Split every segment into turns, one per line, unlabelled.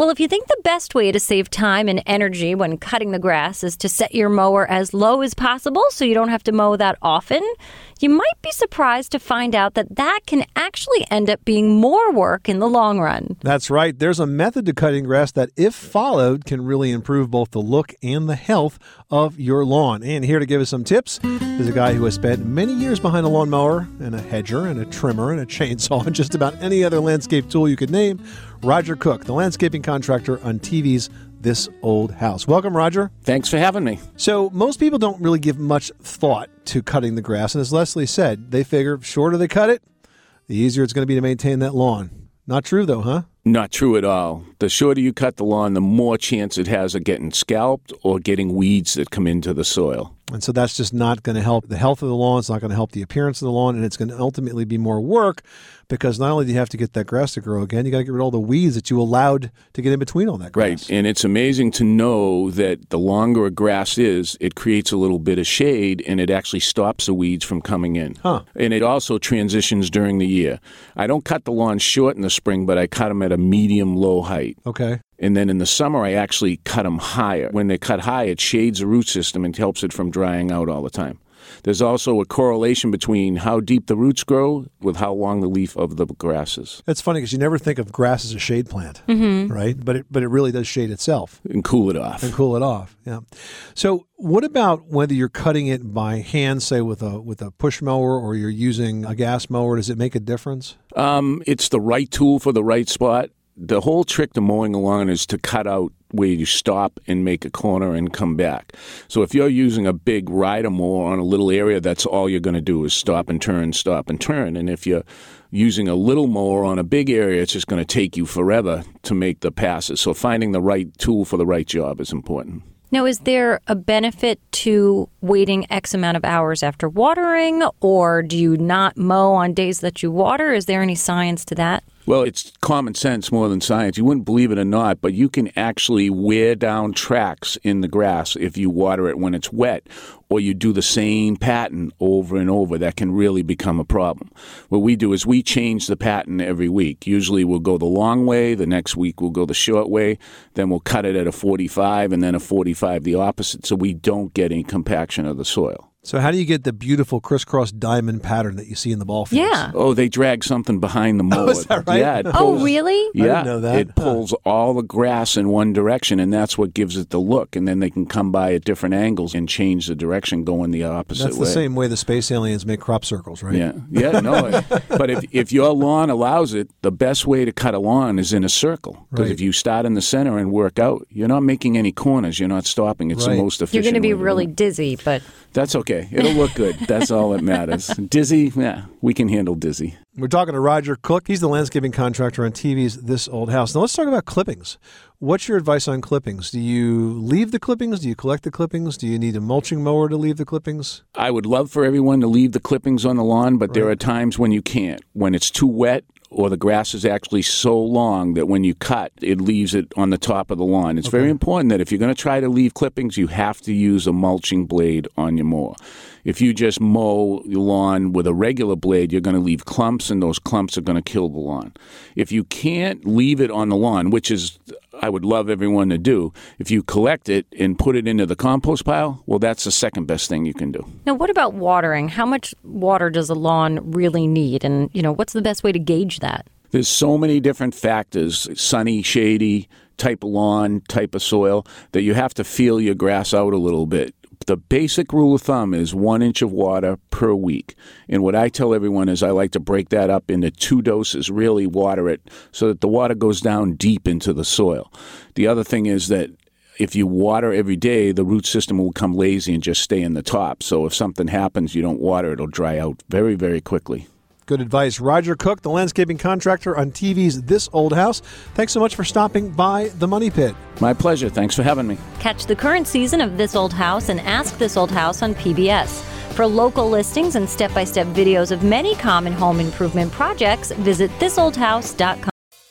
Well, if you think the best way to save time and energy when cutting the grass is to set your mower as low as possible so you don't have to mow that often, you might be surprised to find out that that can actually end up being more work in the long run.
That's right. There's a method to cutting grass that, if followed, can really improve both the look and the health of your lawn. And here to give us some tips is a guy who has spent many years behind a lawnmower and a hedger and a trimmer and a chainsaw and just about any other landscape tool you could name. Roger Cook, the landscaping contractor on TV's This Old House. Welcome, Roger.
Thanks for having me.
So most people don't really give much thought to cutting the grass. And as Leslie said, they figure the shorter they cut it, the easier it's going to be to maintain that lawn. Not true, though, huh?
Not true at all. The shorter you cut the lawn, the more chance it has of getting scalped or getting weeds that come into the soil.
And so that's just not going to help the health of the lawn. It's not going to help the appearance of the lawn. And it's going to ultimately be more work because not only do you have to get that grass to grow again, you got to get rid of all the weeds that you allowed to get in between all that grass.
Right. And it's amazing to know that the longer a grass is, it creates a little bit of shade and it actually stops the weeds from coming in.
Huh.
And it also transitions during the year. I don't cut the lawn short in the spring, but I cut them at a medium-low height.
Okay.
And then in the summer, I actually cut them higher. When they cut high, it shades the root system and helps it from drying out all the time. There's also a correlation between how deep the roots grow with how long the leaf of the grass is.
It's funny because you never think of grass as a shade plant, right? But it really does shade itself.
And cool it off.
And cool it off, yeah. So what about whether you're cutting it by hand, say with a push mower, or you're using a gas mower? Does it make a difference?
It's the right tool for the right spot. The whole trick to mowing a lawn is to cut out where you stop and make a corner and come back. So if you're using a big rider mower on a little area, that's all you're going to do is stop and turn, stop and turn. And if you're using a little mower on a big area, it's just going to take you forever to make the passes. So finding the right tool for the right job is important.
Now, is there a benefit to waiting X amount of hours after watering, or do you not mow on days that you water? Is there any science to that?
Well, it's common sense more than science. You wouldn't believe it or not, but you can actually wear down tracks in the grass if you water it when it's wet, or you do the same pattern over and over. That can really become a problem. What we do is we change the pattern every week. Usually we'll go the long way, the next week we'll go the short way, then we'll cut it at a 45 and then a 45 the opposite, so we don't get any compaction of the soil.
So how do you get the beautiful crisscross diamond pattern that you see in the ball fields?
Yeah.
Oh, they drag something behind the mower.
Oh, is that right?
Yeah. It
Oh,
pulls,
really?
Yeah.
I didn't know that.
It pulls all the grass in one direction, and that's what gives it the look. And then they can come by at different angles and change the direction, going the opposite way.
That's the same way the space aliens make crop circles, right?
Yeah. Yeah, no. But if your lawn allows it, the best way to cut a lawn is in a circle. Because
Right.
if you start in the center and work out, you're not making any corners. You're not stopping. It's
Right.
the most efficient
You're going to be
way do
really
it.
dizzy, but
That's okay. It'll look good. That's all that matters. Dizzy, yeah, we can handle dizzy.
We're talking to Roger Cook. He's the landscaping contractor on TV's This Old House. Now let's talk about clippings. What's your advice on clippings? Do you leave the clippings? Do you collect the clippings? Do you need a mulching mower to leave the clippings?
I would love for everyone to leave the clippings on the lawn, but there are times when you can't. When it's too wet or the grass is actually so long that when you cut, it leaves it on the top of the lawn. It's very important that if you're going to try to leave clippings, you have to use a mulching blade on your mower. If you just mow your lawn with a regular blade, you're going to leave clumps, and those clumps are going to kill the lawn. If you can't leave it on the lawn, which is I would love everyone to do, if you collect it and put it into the compost pile, well, that's the second best thing you can do.
now what about watering? How much water does a lawn really need? And, what's the best way to gauge that?
There's so many different factors, sunny, shady, type of lawn, type of soil, that you have to feel your grass out a little bit. The basic rule of thumb is 1 inch of water per week. And what I tell everyone is I like to break that up into 2 doses, really water it so that the water goes down deep into the soil. The other thing is that if you water every day, the root system will become lazy and just stay in the top. So if something happens, you don't water, it'll dry out very, very quickly.
Good advice. Roger Cook, the landscaping contractor on TV's This Old House. Thanks so much for stopping by the Money Pit.
My pleasure. Thanks for having me.
Catch the current season of This Old House and Ask This Old House on PBS. For local listings and step-by-step videos of many common home improvement projects, visit thisoldhouse.com.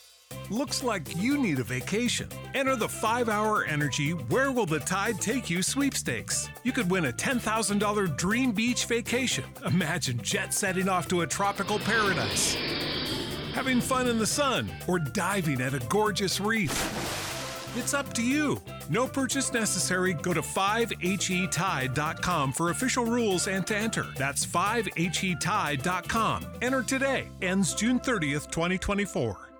Looks like you need a vacation. Enter the 5-Hour Energy Where Will the Tide Take You sweepstakes. You could win a $10,000 dream beach vacation. Imagine jet setting off to a tropical paradise. having fun in the sun, or diving at a gorgeous reef? It's up to you. No purchase necessary. Go to 5HETide.com for official rules and to enter. That's 5HETide.com. Enter today. Ends June 30th, 2024.